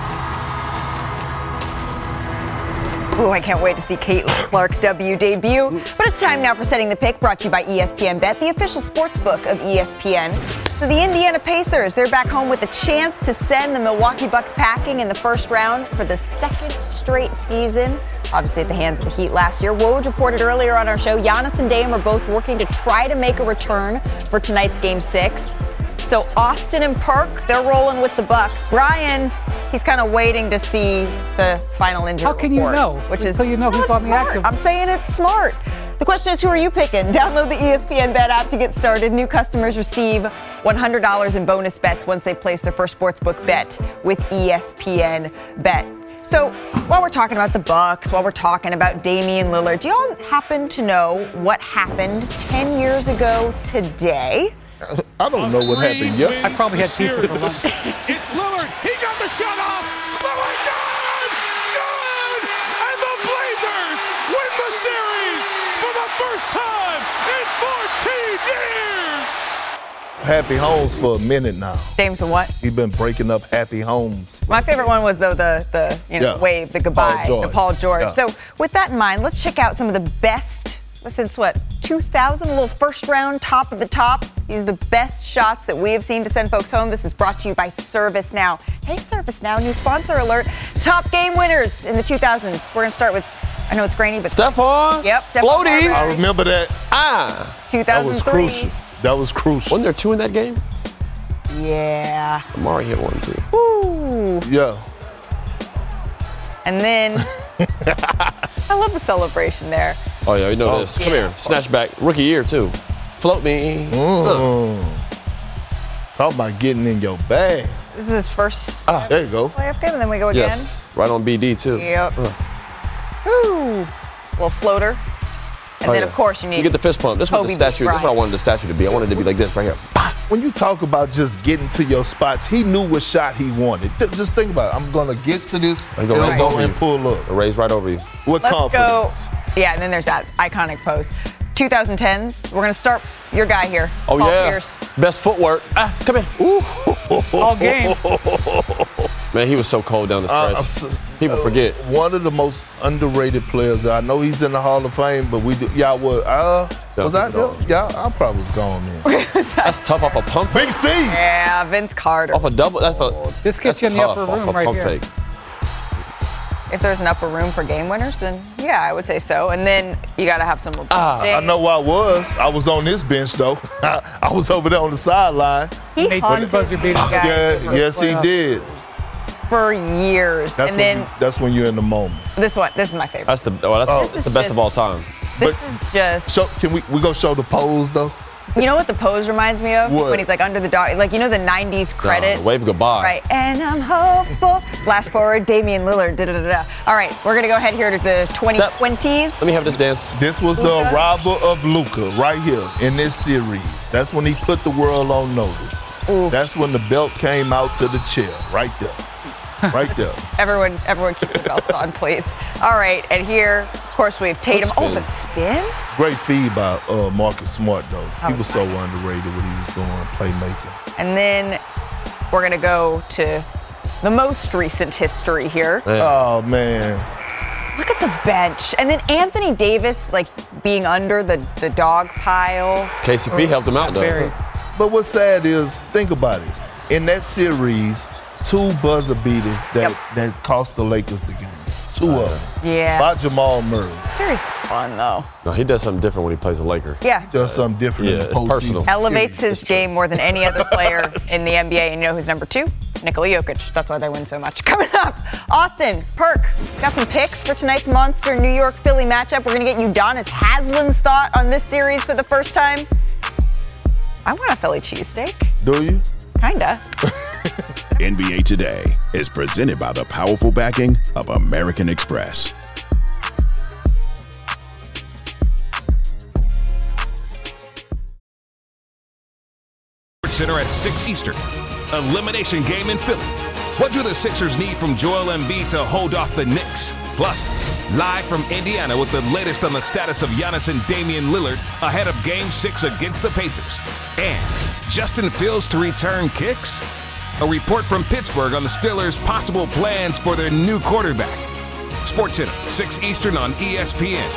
Ooh, I can't wait to see Caitlin Clark's W debut. But it's time now for Setting the Pick, brought to you by E S P N Bet, the official sports book of E S P N. So the Indiana Pacers, they're back home with a chance to send the Milwaukee Bucks packing in the first round for the second straight season. Obviously at the hands of the Heat last year. Woj reported earlier on our show, Giannis and Dame are both working to try to make a return for tonight's Game six. So Austin and Perk, they're rolling with the Bucks. Brian, he's kind of waiting to see the final injury How can report, you know? Which is, so you know no, who's on the active. I'm saying it's smart. The question is, who are you picking? Download the E S P N Bet app to get started. New customers receive one hundred dollars in bonus bets once they place their first sportsbook bet with E S P N Bet. So while we're talking about the Bucks, while we're talking about Damian Lillard, do y'all happen to know what happened ten years ago today? I don't know what happened yesterday. I probably had pizza for lunch. It's Lillard. He got the shot off. Lillard, good! Good! And the Blazers win the happy homes for a minute now. Dame's what? He's been breaking up happy homes. My favorite one was though the the you know Yeah. wave, the goodbye, Paul George. the Paul George. Yeah. So with that in mind, let's check out some of the best since what two thousand, a little first round top of the top. These are the best shots that we have seen to send folks home. This is brought to you by ServiceNow. Hey, ServiceNow, new sponsor alert. Top game winners in the two thousands. We're gonna start with. I know it's grainy, but Stephon. Yep, Stephon Floaty. Marbury. I remember that. Ah. two That was thousand three. crucial. That was crucial. Wasn't there two in that game? Yeah. Amari hit one too. Woo. Yeah. And then I love the celebration there. Oh yeah, you know Oh, this. Come here, snatch back, rookie year too. Float me. Mm. Talk about getting in your bag. This is his first Ah, there you go. playoff game, and then we go again. Yes, right on B D too. Yep. Uh. Woo. Little floater. And Oh, then, yeah. of course, you need You get the fist pump. This is what the Kobe statue. This is what I Bryant. wanted the statue to be. I wanted it to be like this right here. When you talk about just getting to your spots, he knew what shot he wanted. Th- Just think about it. I'm gonna get to this I'm gonna raise elbow over and you. pull up. Raise right over you. With Let's confidence. go. Yeah, and then there's that iconic pose. twenty tens. We're gonna start your guy here. Oh Paul yeah. Pierce. Best footwork. Ah, come here. Ooh. All game. Man, he was so cold down the Uh, stretch. I'm so- People uh, forget. One of the most underrated players. I know he's in the Hall of Fame, but we do, y'all were uh Yeah, was I people there? don't. Yeah, I probably was gone then. That's tough off a pump. Big C. Yeah, Vince Carter. Off a double. That's a. This gets that's you in the tough upper off room a right pump here. fake. If there's an upper room for game winners, then yeah, I would say so. And then you gotta have some. Ah, I know where I was. I was on this bench though. I, I was over there on the sideline. He Nate haunted Buzzer beat him. guys Yeah, for yes he playoffs did. for years. That's and when then you, that's when you're in the moment. this one, this is my favorite. That's the. Well, that's, Oh. that's This the is best just- of all time. This but- is just. So can we we go show the pose though? You know what the pose reminds me of? What? When he's like under the dog, like you know the nineties credit. Uh, wave goodbye. Right, and I'm hopeful. Flash forward, Damian Lillard. Da, da, da, da. All right, we're gonna go ahead here to the twenty twenties. Let me have this dance. This was the Luka? arrival of Luka right here in this series. That's when he put the world on notice. Ooh. That's when the belt came out to the chair, right there, right there. Everyone, everyone, keep your belts on, please. All right, and here, of course, we have Tatum. Oh, the spin. Great feed by uh, Marcus Smart though. He was was so nice. underrated what he was doing, playmaking. And then we're gonna go to the most recent history here. Oh man. Look at the bench, and then Anthony Davis like being under the the dog pile. K C P helped him out though. Very. But what's sad is, think about it. In that series, two buzzer beaters that, Yep. that cost the Lakers the game. Two of them. Yeah. By Jamal Murray. Series is fun though. No, he does something different when he plays a Laker. Yeah. Does something different Yeah, in the it's postseason. personal. Elevates his game more than any other player in the N B A. And you know who's number two? Nikola Jokic. That's why they win so much. Coming up, Austin, Perk, got some picks for tonight's Monster New York Philly matchup. We're going to get Udonis Haslam's thought on this series for the first time. I want a Philly cheesesteak. Do you? Kinda. N B A Today is presented by the powerful backing of American Express. Center at six Eastern. Elimination game in Philly. What do the Sixers need from Joel Embiid to hold off the Knicks? Plus, live from Indiana with the latest on the status of Giannis and Damian Lillard ahead of Game six against the Pacers. And Justin Fields to return kicks? A report from Pittsburgh on the Steelers' possible plans for their new quarterback. SportsCenter, six Eastern on E S P N.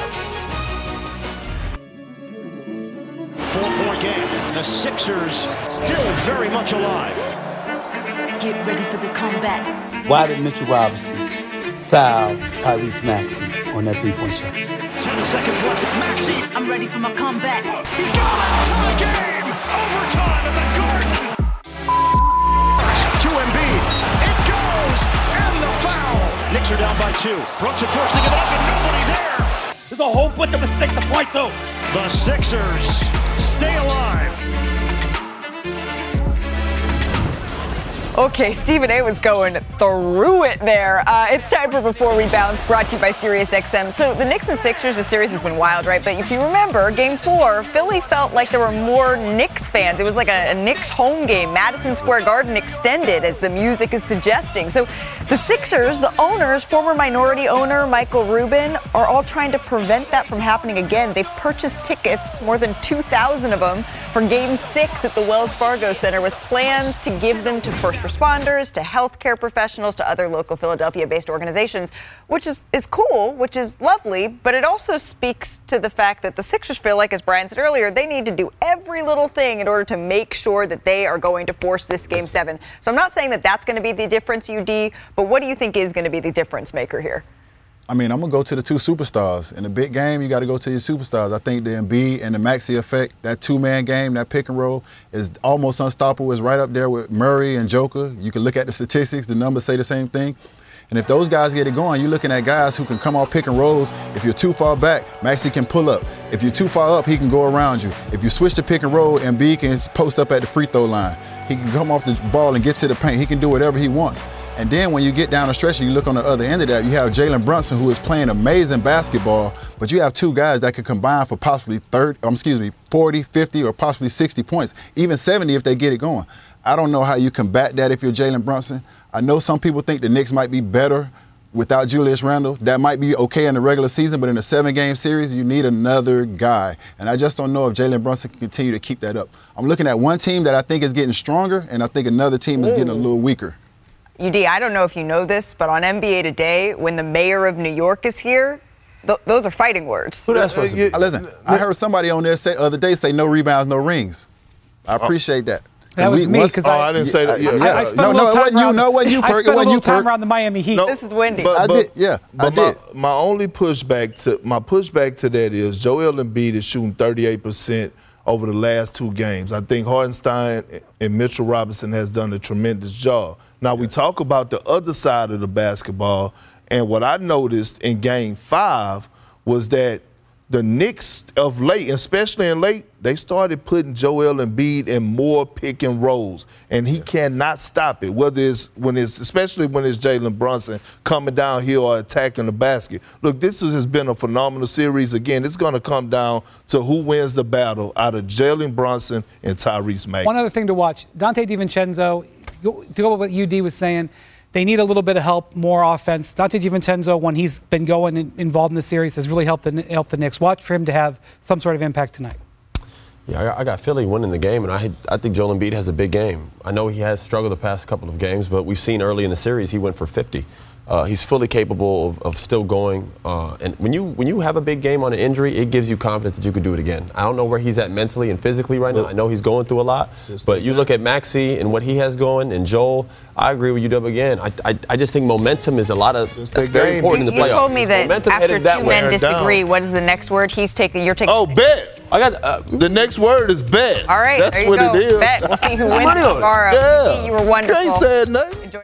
Four-point game. The Sixers still very much alive. Get ready for the comeback. Why did Mitchell Robinson foul Tyrese Maxey on that three-point shot? Ten seconds left. Maxey. I'm ready for my comeback. He's got it. Tie game. Overtime at the Garden. To Embiid. It goes. And the foul. Knicks are down by two. Brooks are forced to give it up and nobody there. There's a whole bunch of mistakes to point to. The Sixers stay alive. Okay, Stephen A. was going through it there. Uh, it's time for Before We Bounce, brought to you by SiriusXM. So the Knicks and Sixers, the series has been wild, right? But if you remember, Game four, Philly felt like there were more Knicks fans. It was like a, a Knicks home game, Madison Square Garden extended, as the music is suggesting. So the Sixers, the owners, former minority owner Michael Rubin, are all trying to prevent that from happening again. They've purchased tickets, more than two thousand of them, for Game six at the Wells Fargo Center, with plans to give them to first responders, to healthcare professionals, to other local Philadelphia-based organizations, which is, is cool, which is lovely, but it also speaks to the fact that the Sixers feel like, as Brian said earlier, they need to do every little thing in order to make sure that they are going to force this Game seven. So I'm not saying that that's going to be the difference, U D, but what do you think is going to be the difference maker here? I mean, I'm going to go to the two superstars. In a big game, you got to go to your superstars. I think the Embiid and the Maxey effect, that two-man game, that pick and roll, is almost unstoppable. It's right up there with Murray and Joker. You can look at the statistics. The numbers say the same thing. And if those guys get it going, you're looking at guys who can come off pick and rolls. If you're too far back, Maxey can pull up. If you're too far up, he can go around you. If you switch to pick and roll, Embiid can post up at the free throw line. He can come off the ball and get to the paint. He can do whatever he wants. And then when you get down the stretch and you look on the other end of that, you have Jalen Brunson, who is playing amazing basketball, but you have two guys that can combine for possibly thirty, um, excuse me, forty, fifty, or possibly sixty points, even seventy if they get it going. I don't know how you combat that if you're Jalen Brunson. I know some people think the Knicks might be better without Julius Randle. That might be okay in the regular season, but in a seven-game series, you need another guy. And I just don't know if Jalen Brunson can continue to keep that up. I'm looking at one team that I think is getting stronger, and I think another team is getting a little weaker. U D, I don't know if you know this, but on N B A Today, when the mayor of New York is here, th- those are fighting words. Who that's supposed to be? Uh, listen, I heard somebody on there say other day say no rebounds, no rings. I appreciate that. That was me, because oh, I, I didn't say that. Yeah, I, yeah. I spent No, a no, little it time wasn't you. around, No, it wasn't you, I Perk. spent It a wasn't little you, time Perk. Oh, around the Miami Heat. No, this is windy. But, I but, did, yeah, But I my, did. my only pushback to my pushback to that is Joel Embiid is shooting thirty-eight percent over the last two games. I think Hartenstein and Mitchell Robinson has done a tremendous job. Now, we talk about the other side of the basketball, and what I noticed in Game five was that the Knicks of late, especially in late, they started putting Joel Embiid in more pick and rolls, and he cannot stop it, whether it's when it's, especially when it's Jalen Brunson coming down here or attacking the basket. Look, this has been a phenomenal series. Again, it's going to come down to who wins the battle out of Jalen Brunson and Tyrese Maxey. One other thing to watch, Dante DiVincenzo, to go with what U D was saying, they need a little bit of help, more offense. Dante DiVincenzo, when he's been going and involved in the series, has really helped the, helped the Knicks. Watch for him to have some sort of impact tonight. Yeah, I got, I got Philly winning the game, and I I think Joel Embiid has a big game. I know he has struggled the past couple of games, but we've seen early in the series he went for fifty. Uh, he's fully capable of, of still going. Uh, and when you when you have a big game on an injury, it gives you confidence that you could do it again. I don't know where he's at mentally and physically right now. I know he's going through a lot. But you look at Maxey and what he has going, and Joel, I agree with you, Dub, again. I, I I just think momentum is a lot of that's very important in the You playoffs. told me that Momentum after headed that two way. men disagree, what is the next word? He's taking. You're taking. Oh, bet. I got uh, the next word is bet. All right, That's there you what go. it is. Bet. We'll see who Put wins money on it. tomorrow. Yeah. You were wonderful. You ain't said nothing. Enjoy-